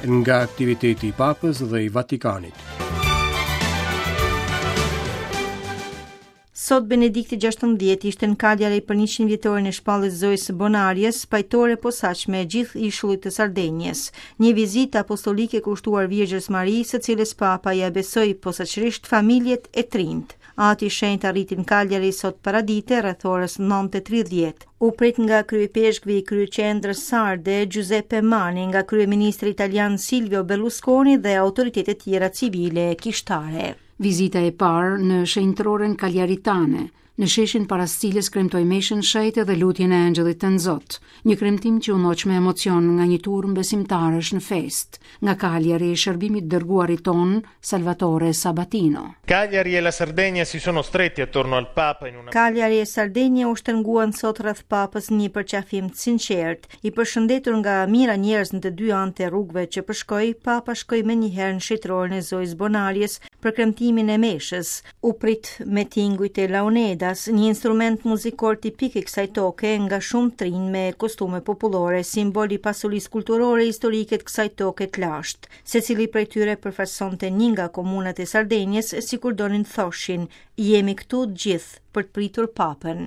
nga aktiviteti i Papës dhe i Vatikanit. Sot Benedikti XVI ishte në Cagliari për 100 vjetorin e shpalljes Zojës Bonariës, pajtore posaçme e gjithë ishullit të Sardenjes. Një vizitë apostolike kushtuar Virgjës Mari, së cilës Papa ja besoi posaçërisht familjet e trinjt. Ati i shenjtë arriti në Cagliari sot paradite rreth orës 9:30. U prit nga kryepeshkvi i kryeqendrës sarde Giuseppe Mani, nga kryeministri italian Silvio Berlusconi dhe autoritetet tjera civile e kishtare. Vizita e parë në shenjtroren Cagliaritane, në sheshin para cilës kremtoi meshën shejtë dhe lutjen e Angjëllit të Nzot, një kremtim që u noq me emocion nga një turm besimtarësh në fest, nga Cagliari i shërbimit dërguarit ton Salvatore Sabatino. Cagliari e la Sardegna si sono stretti attorno al Papa in una Cagliari e Sardegna u shtrënguan sot rreth Papës një përqafim të sinqert. I përshëndetur nga mira njerëz në të dy anët e rrugëve që përshkoi, Papa shkoi menjëherë në shitërorën e Zojës Bonariës për kremtimin e meshës. U prit me tingujt e launedas, një instrument muzikor tipik i kësaj toke nga shumë trinj me kostume popullore, simbol i pasurisë kulturore historike të kësaj toke të lashtë. Secili prej tyre përfaqësonte një nga komunat e Sardenjes, sikur donin thoshin, jemi këtu të gjithë për të pritur Papën.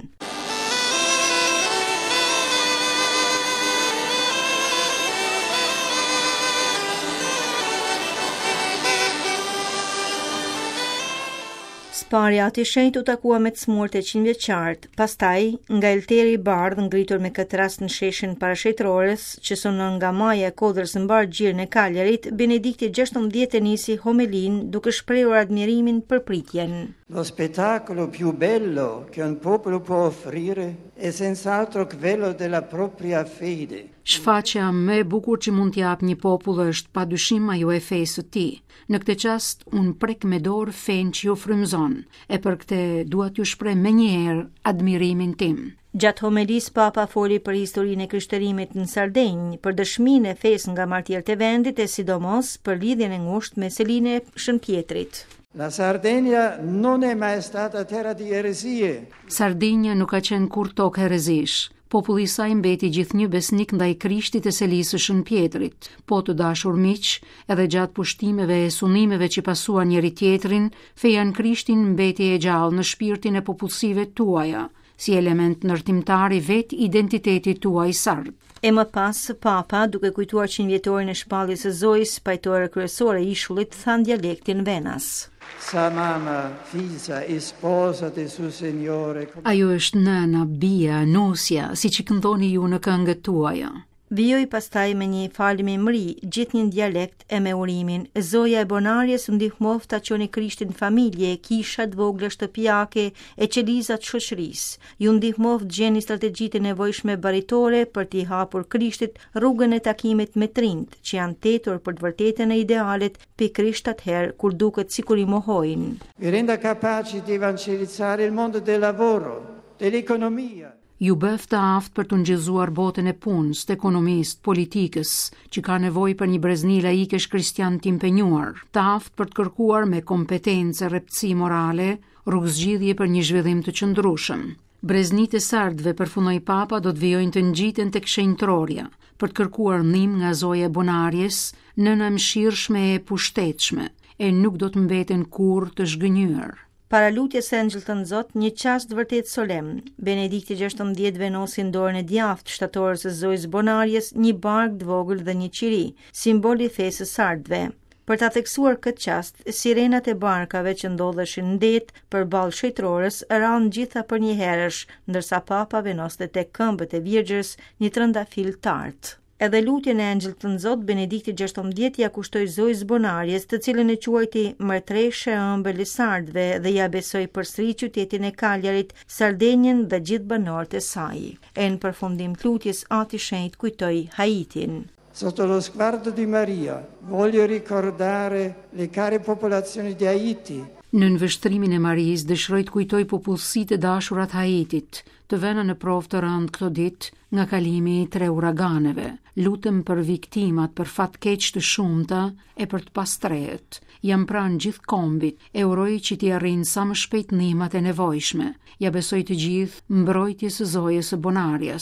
Sparja ati shenjtë u takua me të smurt e 100 vjeçart, pastaj nga elteri i bardhë ngritur me këtë rast në sheshin parashëtrores, që sonon nga maja e kodrës në mbar gjirën e Cagliarit, Benedikti XVI nisi homilin duke shprehur admirimin për pritjen. Lo spettacolo più bello che un popolo può offrire è senz'altro quello della propria fede. Shfaqja më e bukur që mund t'jap një popull është padyshim ajo e fesë së tij. Në këtë çast unë prek me dorë fen që ju frymëzon, e për këtë dua t'ju shpreh menjëherë admirimin tim. Gjatë homilis Papa foli për historinë e krishterimit në Sardenjë, për dëshminë e fesë nga martirët e vendit e sidomos për lidhjen e ngushtë me selinë e Shënpjetrit. La Sardegna non è mai stata terra di eresie. Sardinja nuk ka qenë kur tokë herezish. Populli i saj mbeti gjithnjë besnik ndaj Krishtit e selisë së Shënpjetrit. Po të dashur miq, edhe gjatë pushtimeve e sunimeve që pasuan njëri tjetrin, feja në Krishtin mbeti e gjallë në shpirtin e popullsive tuaja, si element ndërtimtar i vet identitetit tuaj sard. E më pas, Papa, duke kujtuar 100 vjetorin e shpalljes së Zojës, pajtore kryesore e ishullit, than dialektin venas. Sa mamma, figlia e sposa del suo Signore. Ajo është nëna, bia, nusja, si që këndoni ju në këngët tuaja. Vijoi pastaj me një falëmëri, gjithë një dialekt e me urimin. Zoja e Bonariës u ndihmoftë ta çoni Krishtin familje, kishat vogla shtëpiake e qelizat shoqërisë. Ju ndihmoftë gjeni strategjitë e nevojshme baritore për t'i hapur Krishtit rrugën e takimit me trinjt, që janë tetur për të vërtetën e idealet, pikërisht atëherë kur duket sikur i mohojnë. Vi renda capaci di evangelizzare il mondo del lavoro, dell'economia. Ju bëf të aftë për të ngjëzuar botën e punës, të ekonomisë, politikës, që ka nevojë për një brezni laikesh kristian të impenjuar, të aftë për të kërkuar me kompetencë, rreptësi morale, rrugëzgjidhje për një zhvillim të qëndrueshëm. Breznitë e sardëve, përfundoi Papa, do të vijojnë të ngjiten tek shenjtrorja, për të kërkuar ndihmë nga Zoja e Bonariës, nëna mëshirshme e pushtetshme, e nuk do të mbeten kurrë të zhgënjur. Para lutjes së Angjëllit të Nzot, një çast vërtet solemn. Benedikti XVI venosi në dorën e djathtë shtatorës së Zojës Bonariës një bark të vogël dhe një qiri, simbol i fesë së sardëve. Për ta theksuar këtë çast, sirenat e barkave që ndodheshin në det përballë shëjtrorës ranë gjitha për një herësh, ndërsa Papa venoste tek këmbët e Virgjës një trëndafil të artë. Edhe lutjen e Angjëllit të Nzot, Benedikti XVI ja kushtoi Zojës Bonariës, të cilën e quajti mërtreshe e ëmbël i sardëve dhe ja besoi përsëri qytetin e Cagliarit, Sardenjën dhe gjithë banorët e saj. E në përfundim të lutjes, Ati i Shenjtë kujtoi Haitin. Sotto lo sguardo di Maria, voglio ricordare le care popolazioni di Haiti. Në nënvështrimin e Marisë dëshiroj të kujtoj popullsitë e dashurat Haitit, të vënë në provë të rëndë këto ditë nga kalimi i 3 uraganeve. Lutem për viktimat, për fatkeq të shumta e për të pastrehet. Jam pranë gjithë kombit, e uroj që t'i arrijnë sa më shpejt ndihmat e nevojshme. Ja besoj të gjithë mbrojtjes së Zojës së Bonariës.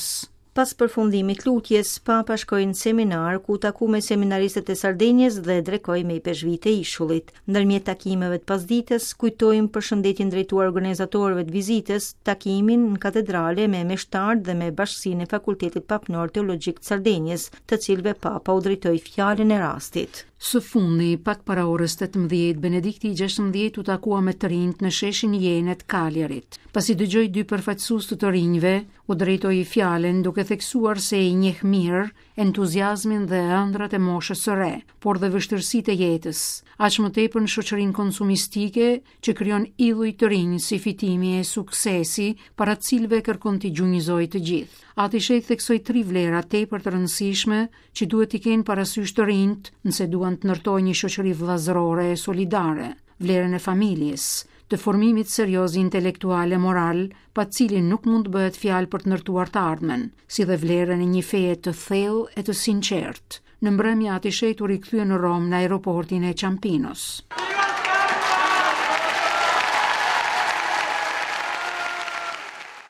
Pas përfundimit lutjes, Papa shkoi në seminar ku taku me seminaristët e Sardenjes dhe drekoi me i peshvite ishullit. Ndërmjet takimeve të pasdites, kujtojmë për shëndetin drejtuar organizatorëve të vizitës, takimin në katedrale me meshtarë dhe me bashkësinë e Fakultetit Papnor Teologjik të Sardenjes, të cilëve Papa u drejtoi fjalën e rastit. Së fundi, pak para orës 18, Benedikti XVI u takua me të rinjt në sheshin Jenë të Kaljarit. Pasi dëgjoi dy përfaqësues të rinjve, u drejtoi fjalën duke theksuar se i njeh mirë entuziazmin dhe ëndrat e moshës së re, por dhe vështirësitë e jetës, aq më tepër në shoqërinë konsumistike që krijon idhuj të rinj si fitimi e suksesi, para të cilëve kërkon t'i gjunjëzojë të gjithë. Atishej theksoi 3 vlera tepër të rëndësishme që duhet t'i kenë parasysh të rinjt nëse duan të ndërtojnë një shoqëri vëllazërore e solidare, vlerën e familjes, të formimit serioz intelektual e moral, pa cilin nuk mund të bëhet fjalë për të ndërtuar të ardhmen, si dhe vlerën e një feje të thellë e të sinqertë. Në mbrëmje Atishej u rikthye në Rom në aeroportin e Campinos.